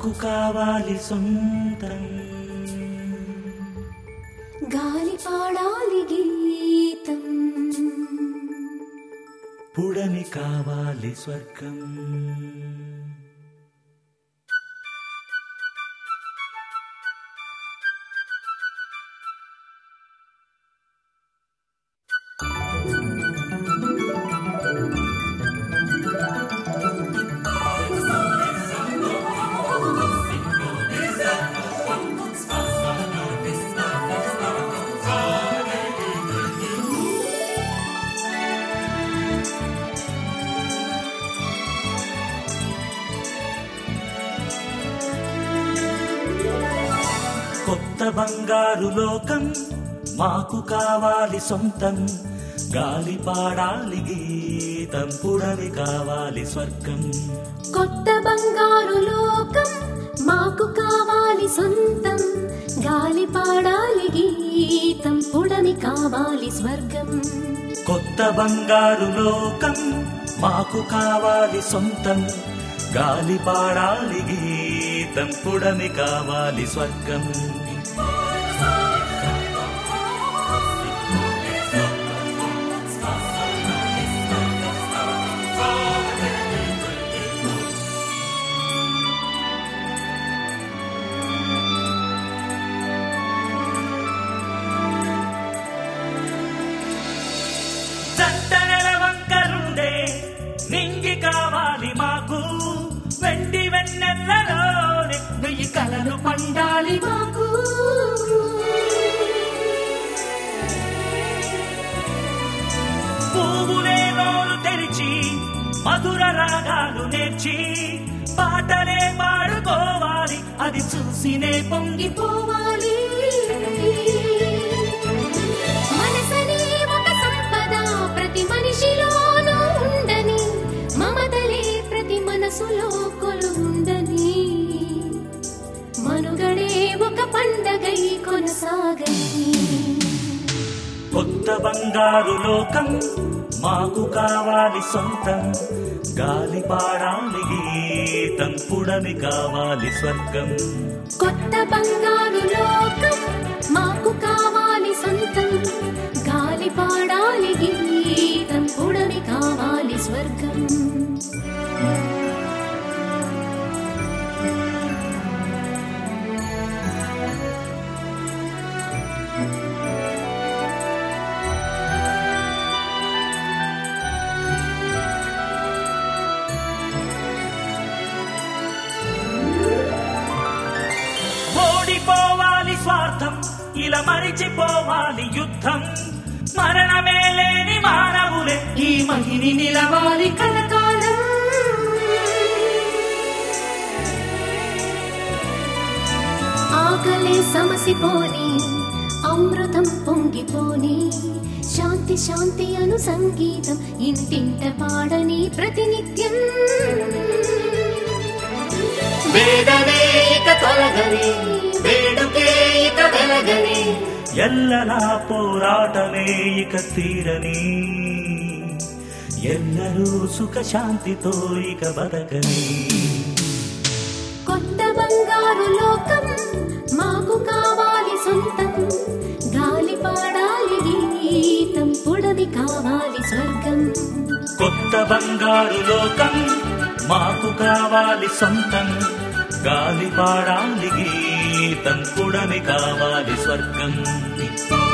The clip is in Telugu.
మాకు కావాలి సొంతం, గాలి పాడాలి గీతం, పుడమి కావాలి స్వర్గం. కొత్త బంగారు లోకం మాకు కావాలి సొంతం, గాలి పాడాలి గీతం, పుడమి కావాలి స్వర్గం. కొత్త బంగారు లోకం మాకు కావాలి సొంతం, గాలి పాడాలి గీతం, పుడమి కావాలి స్వర్గం. కొత్త బంగారు లోకం మాకు కావాలి సొంతం, గాలి పాడాలి గీతం, పుడమి కావాలి స్వర్గం. నింగి కావాలి మాకు, వెండి వెన్నెల్లలోనే వెయ్యి కలలు పండాలి మాకు. పువ్వులే నోరు తెరిచి మధుర రాగాలు నేర్చి పాటలే పాడుకోవాలి, అది చూసినే పొంగిపోవాలి. మనసనే ఒక సంపద ప్రతి మనిషిలోనూ ఉండని, మమతలే ప్రతి మనసులో కొలుందని, మనుగడే ఒక పండగై కొనసాగని. కొత్త బంగారు లోకం మాకు కావాలి సొంతం, గాలి పాడాలి గీతం, పుడమి కావాలి స్వర్గం. కొత్త బంగారు లోకం మాకు కావాలి సొంతం, గాలి పాడాలి గీతం, పుడమి కావాలి స్వర్గం. ఓడిపోవాలి స్వార్థం, ఇలా మరిచిపోవాలి యుద్ధం, మరణమే లేని మానవులే ఈ మహిని నిలవాలి కలకాలం. ఆకలే సమసిపోని, అమృతం పొంగిపోని, శాంతి శాంతి అను సంగీతం ఇంటింట పాడని ప్రతినిత్యం. వేదనే ఇక తొలగని, వేడుకే ఇక వెలగని, ఎల్లలా పోరాటమే ఇక తీరని, ఎల్లరూ సుఖ శాంతితో ఇక బతకని. కొత్త బంగారు లోకం మాకు కావాలి సొంతం, గాలి పాడాలి గీతం, పుడమి కావాలి స్వర్గం. కొత్త బంగారు లోకం మాకు కావాలి సొంతం, గాలి పాడాలి గీతం, పుడమి కావాలి స్వర్గం.